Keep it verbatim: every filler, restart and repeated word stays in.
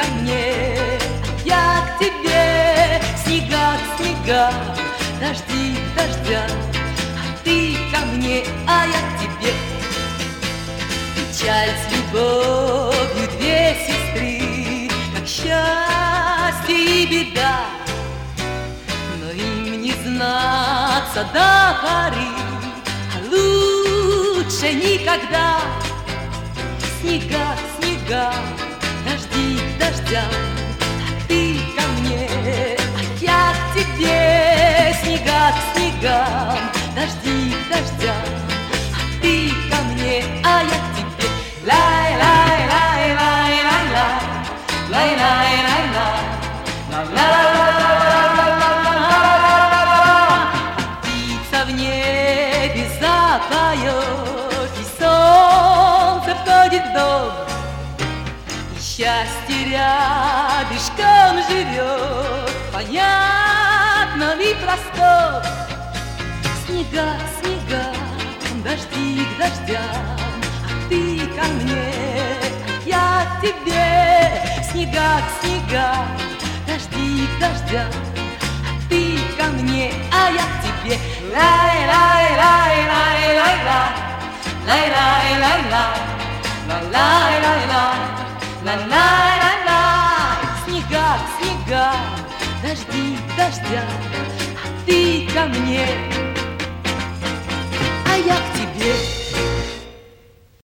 ко мне, я к тебе. Снега к снегам, дожди к дождям, а ты ко мне, а я к тебе. Печаль с любовью, две сестры, как счастье и беда, но им не знаться до поры, а лучше никогда. Снега к снегам, дожди к дождям, а ты ко мне, а я к тебе. Снега к снегам, дожди к дождям, а ты ко мне, а я к тебе. Лай, лай, лай, лай, лай, лай, лай, лай, лай, лай, лай. Птица в небе запоет, и солнце входит в дом, и счастье рядышком живет, понятно и просто. Снега к снегам, дожди к дождям, а ты ко мне, а я к тебе. Снега к снегам, дожди к дождям, а ты ко мне, а я к тебе. Лай, лай, лай, лай, лай, лай, лай, лай, лай, лай, лай, лай, лай, лай, лай, лай. Снега к снегам, дожди к дождям, а ты ко мне, а я к тебе.